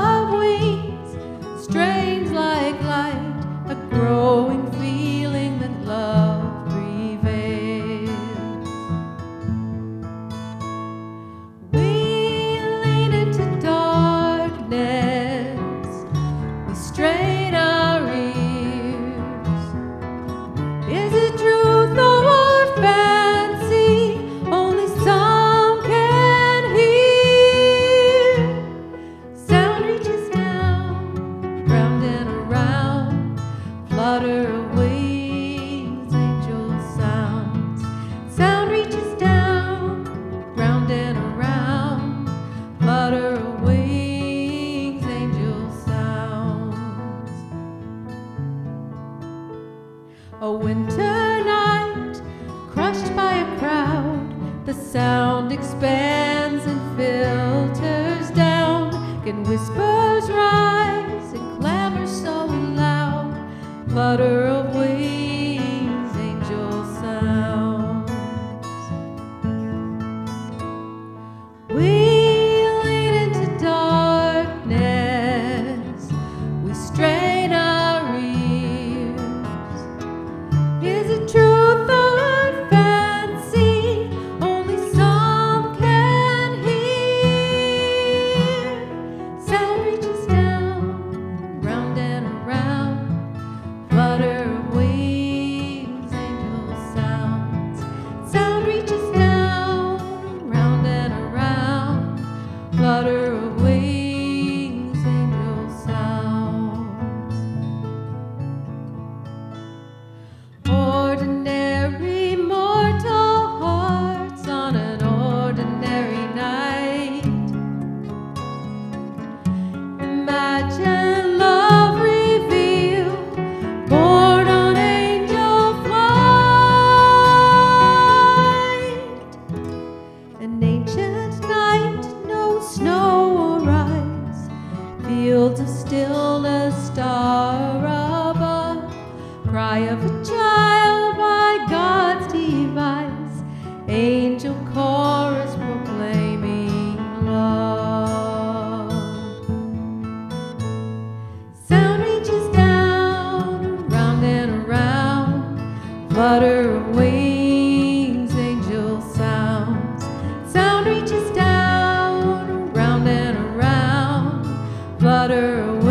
of wings, strange like light, a growing feeling that love prevails. We lean into darkness, we strain our ears. Is it truth or fancy? Only some can hear. Sound reaches down, round and around, flutter of wings, angel sounds. Sound reaches down, round and around, flutter of wings, angel sounds. A winter night, crushed by a crowd, the sound expands and filters down. Can whispers rise and clamor so loud? Flutter of wings, angel sounds. We lean into darkness, we strain our ears. Is it truth or fancy? Only some can hear. Sound reaches down, round and around, flutter of wings, angel sounds. Sound reaches down, round and around, flutter of wings, angel sounds. Ordinary mortal hearts on an ordinary night. Imagine love revealed, born on angel flight. An ancient night, no snow or ice, fields of stillness, star above, cry of a child by God's device, angel chorus proclaiming love. Sound reaches down, round and around, flutter of wings, angel sounds. Sound reaches down, round and around, flutter of